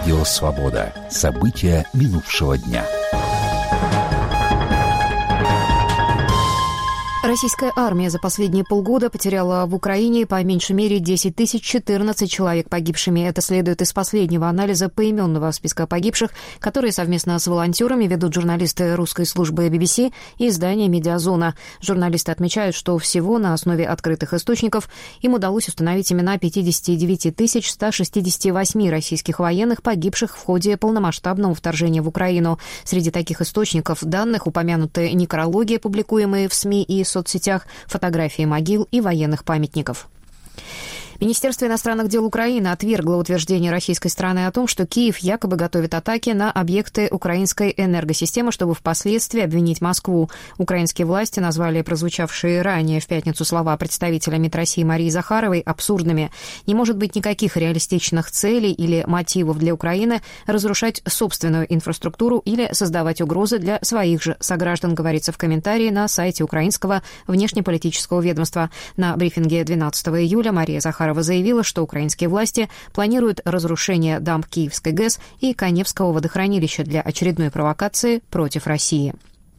Радио «Свобода». События минувшего дня. Российская армия за последние полгода потеряла в Украине по меньшей мере 10 14 человек погибшими. Это следует из последнего анализа поименного списка погибших, которые совместно с волонтерами ведут журналисты русской службы BBC и издания «Медиазона». Журналисты отмечают, что всего на основе открытых источников им удалось установить имена 59 168 российских военных, погибших в ходе полномасштабного вторжения в Украину. Среди таких источников данных упомянуты некрологи, публикуемые в СМИ и соцсетях, фотографии могил и военных памятников. Министерство иностранных дел Украины отвергло утверждение российской стороны о том, что Киев якобы готовит атаки на объекты украинской энергосистемы, чтобы впоследствии обвинить Москву. Украинские власти назвали прозвучавшие ранее в пятницу слова представителя МИД России Марии Захаровой абсурдными. Не может быть никаких реалистичных целей или мотивов для Украины разрушать собственную инфраструктуру или создавать угрозы для своих же сограждан, говорится в комментарии на сайте украинского внешнеполитического ведомства. На брифинге 12 июля Мария Захарова заявила, что украинские власти планируют разрушение дамб Киевской ГЭС и Каневского водохранилища для очередной провокации против России.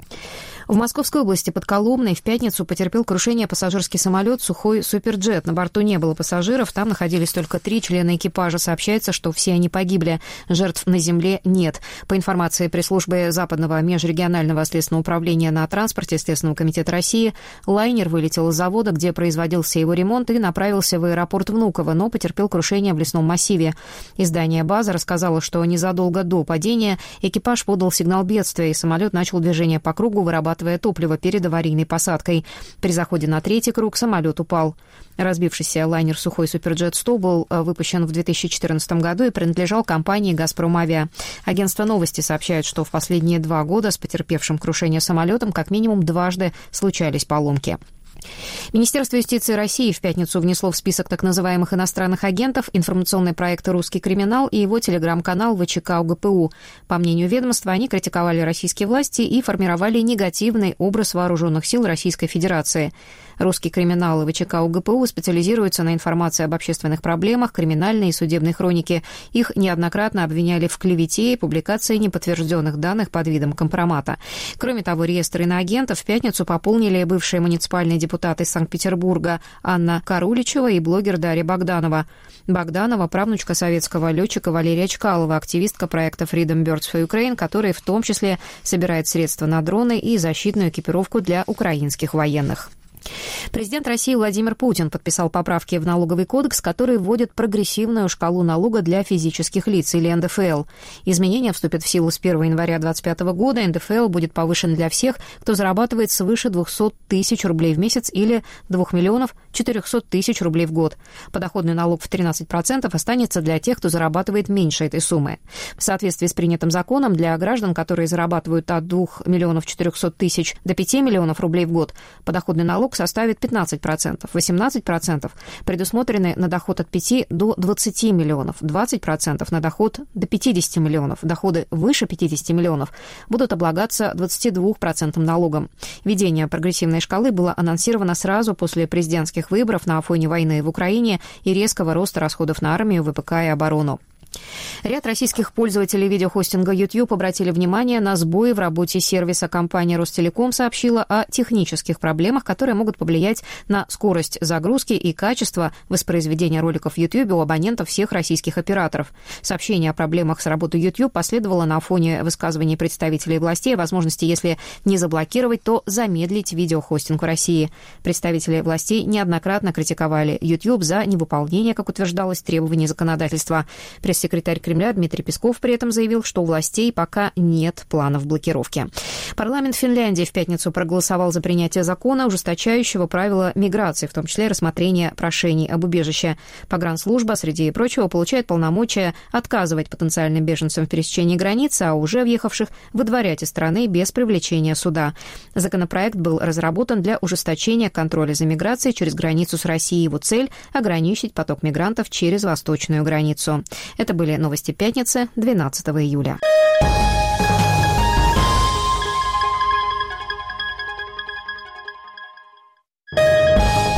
В Московской области под Коломной в пятницу потерпел крушение пассажирский самолет «Сухой Суперджет». На борту не было пассажиров, там находились только 3 члена экипажа. Сообщается, что все они погибли. Жертв на земле нет. По информации пресс-службы Западного межрегионального следственного управления на транспорте Следственного комитета России, лайнер вылетел из завода, где производился его ремонт, и направился в аэропорт Внуково, но потерпел крушение в лесном массиве. Издание «База» рассказало, что незадолго до падения экипаж подал сигнал бедствия, и самолет начал движение по кругу, вырабатывая топливо перед аварийной посадкой. При заходе на третий круг самолет упал. Разбившийся лайнер «Сухой Суперджет-100» был выпущен в 2014 году и принадлежал компании «Газпром Авиа». Агентство «Новости» сообщает, что в последние 2 года с потерпевшим крушение самолетом как минимум дважды случались поломки. Министерство юстиции России в пятницу внесло в список так называемых иностранных агентов информационный проект «Русский криминал» и его телеграм-канал ВЧК УГПУ. По мнению ведомства, они критиковали российские власти и формировали негативный образ вооруженных сил Российской Федерации. «Русский криминал» и ВЧК УГПУ специализируются на информации об общественных проблемах, криминальной и судебной хронике. Их неоднократно обвиняли в клевете и публикации неподтвержденных данных под видом компромата. Кроме того, реестр иноагентов в пятницу пополнили бывшие муниципальные депутаты из Санкт-Петербурга Анна Каруличева и блогер Дарья Богданова. Богданова – правнучка советского летчика Валерия Чкалова, активистка проекта Freedom Birds for Ukraine, который в том числе собирает средства на дроны и защитную экипировку для украинских военных. Президент России Владимир Путин подписал поправки в налоговый кодекс, которые вводят прогрессивную шкалу налога для физических лиц, или НДФЛ. Изменения вступят в силу с 1 января 2025 года. НДФЛ будет повышен для всех, кто зарабатывает свыше 200 тысяч рублей в месяц или 2 400 000 рублей в год. Подоходный налог в 13% останется для тех, кто зарабатывает меньше этой суммы. В соответствии с принятым законом, для граждан, которые зарабатывают от 2 400 000 до 5 миллионов рублей в год, подоходный налог составит 15%, 18% предусмотрены на доход от 5 до 20 миллионов, 20% на доход до 50 миллионов. Доходы выше 50 миллионов будут облагаться 22% налогом. Введение прогрессивной шкалы было анонсировано сразу после президентских выборов на фоне войны в Украине и резкого роста расходов на армию, ВПК и оборону. Ряд российских пользователей видеохостинга YouTube обратили внимание на сбои в работе сервиса. Компания Ростелеком сообщила о технических проблемах, которые могут повлиять на скорость загрузки и качество воспроизведения роликов в YouTube у абонентов всех российских операторов. Сообщение о проблемах с работой YouTube последовало на фоне высказываний представителей властей о возможности, если не заблокировать, то замедлить видеохостинг в России. Представители властей неоднократно критиковали YouTube за невыполнение, как утверждалось, требований законодательства. Пресс-секретарь Кремля Дмитрий Песков при этом заявил, что у властей пока нет планов блокировки. Парламент Финляндии в пятницу проголосовал за принятие закона, ужесточающего правила миграции, в том числе рассмотрение прошений об убежище. Погранслужба, среди прочего, получает полномочия отказывать потенциальным беженцам в пересечении границы, а уже въехавших выдворять из страны без привлечения суда. Законопроект был разработан для ужесточения контроля за миграцией через границу с Россией. Его цель – ограничить поток мигрантов через восточную границу. Это были новости пятницы, 12 июля.